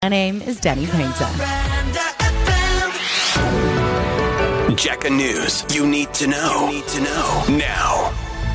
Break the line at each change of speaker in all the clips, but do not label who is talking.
My name is Danny Painter.
Jacka News. You need to know. Now.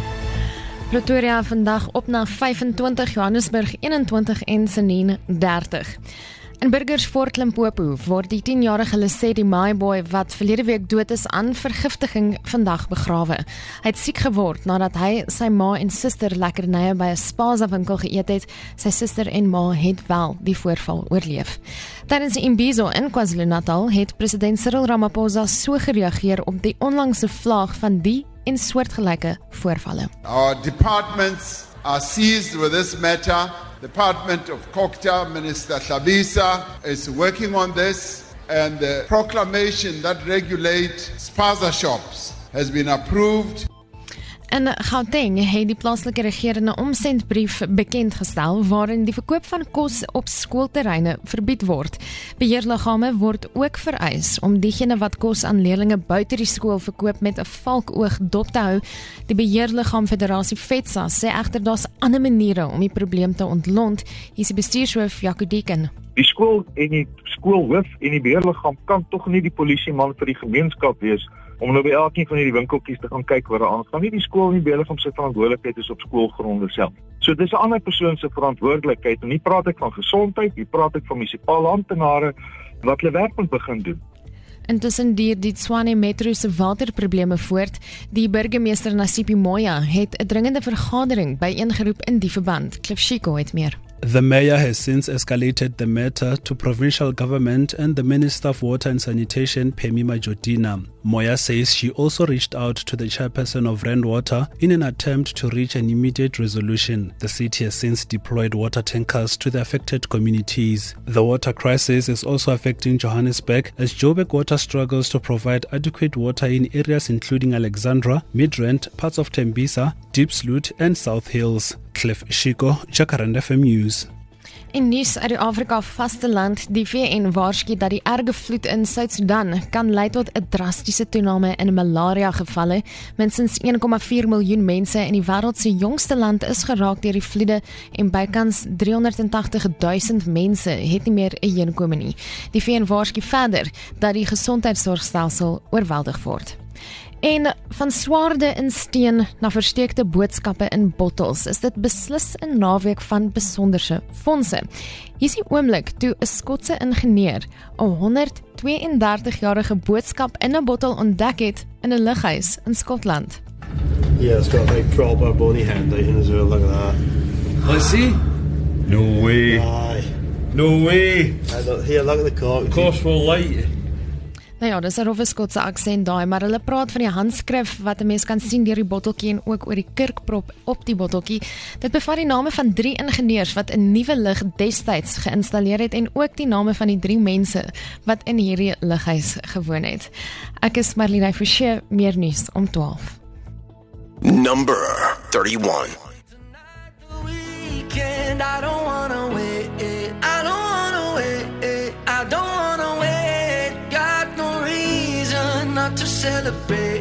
Pretoria vandag op na 25, Johannesburg 21 en Senine 30. In Burgersfort Limpopo word die 10-jarige Lesedi Maaiboy wat verlede week dood is aan vergiftiging vandag begrawe. Hy het siek geword nadat hy sy ma en suster lekkernye by 'n Spaza winkel geëet het. Sy suster en ma het wel die voorval oorleef. Tydens die Imbizo in KwaZulu-Natal het president Cyril Ramaphosa so gereageer op die onlangse vlaag van die en soortgelyke voorvalle.
Our departments are seized with this matter. Department of Kokta, Minister Hlabisa is working on this, and the proclamation that regulates spaza shops has been approved.
In Gauteng het die plaaslike regering 'n omsendbrief bekendgestel waarin die verkoop van kos op skoolterreine verbied word. Beheerliggame word ook vereis om diegene wat kos aan leerlinge buite die skool verkoop met 'n valkoog dop te hou. Die beheerliggaam Federasie FETSA sê egter daar's ander maniere om die probleem te ontlont. Hier is die bestuurshoof Jaco Deken.
Die skool en die skoolhoof en die beheerliggaam kan tog nie die polisieman vir die gemeenskap wees om nou by elkeen van hierdie winkeltjies te gaan kyk wat daar aangaan. Nie die skool nie, beheerliggaam se verantwoordelikheid is op skoolgronde self. So dis 'n ander persoon se verantwoordelikheid en nie praat ek van gesondheid, hier praat ek van munisipale amptenare wat hulle werk moet begin doen.
Intussen duur die Tshwane Metro se waterprobleme voort. Die burgemeester Nasipi Moya het 'n dringende vergadering byeengeroep in die verband. Cliff Shiko het meer.
The mayor has since escalated the matter to provincial government and the Minister of Water and Sanitation, Phemi Majodina. Moya says she also reached out to the chairperson of Rand Water in an attempt to reach an immediate resolution. The city has since deployed water tankers to the affected communities. The water crisis is also affecting Johannesburg as Joburg Water struggles to provide adequate water in areas including Alexandra, Midrand, parts of Tembisa, Diepsloot and South Hills. Cliff Shiko, Jacaranda FM News.
In nuus uit die Afrika vasteland, die VN waarsku dat die erge vloed in Suid-Sudan kan lei tot 'n drastiese toename in malaria gevalle. Minstens 1,4 miljoen mense in die wêreld se jongste land is geraak deur die vloede en bykans 380.000 mense het nie meer 'n heenkome nie. Die VN waarsku verder dat die gesondheidsorgstelsel oorweldig word. En van swaarde in steen na versteekte boodskappe in bottels is dit beslis 'n naweek van besonderse fondse. Hier is die oomblik toe 'n Skotse ingenieur 'n 132-jarige boodskap in 'n bottel ontdek het in 'n lughuis in Skotland.
Yeah, it's got a big proper bony hand in as well, look at that.
Let's see. No way.
Aye.
No way.
Here, look at the cork.
Course will light.
Nou ja, dis 'n rowwe Skotse aksent daai, maar hulle praat van die handskrif wat 'n mens kan sien deur die botteltjie en ook oor die kurkprop op die botteltjie. Dit bevat die name van 3 ingenieurs wat 'n nuwe lug destyds geïnstalleer het en ook die name van die 3 mense wat in hierdie lughuis gewoon het. Ek is Marlene Forsie, meer nuus om 12.
Number 31.
To celebrate.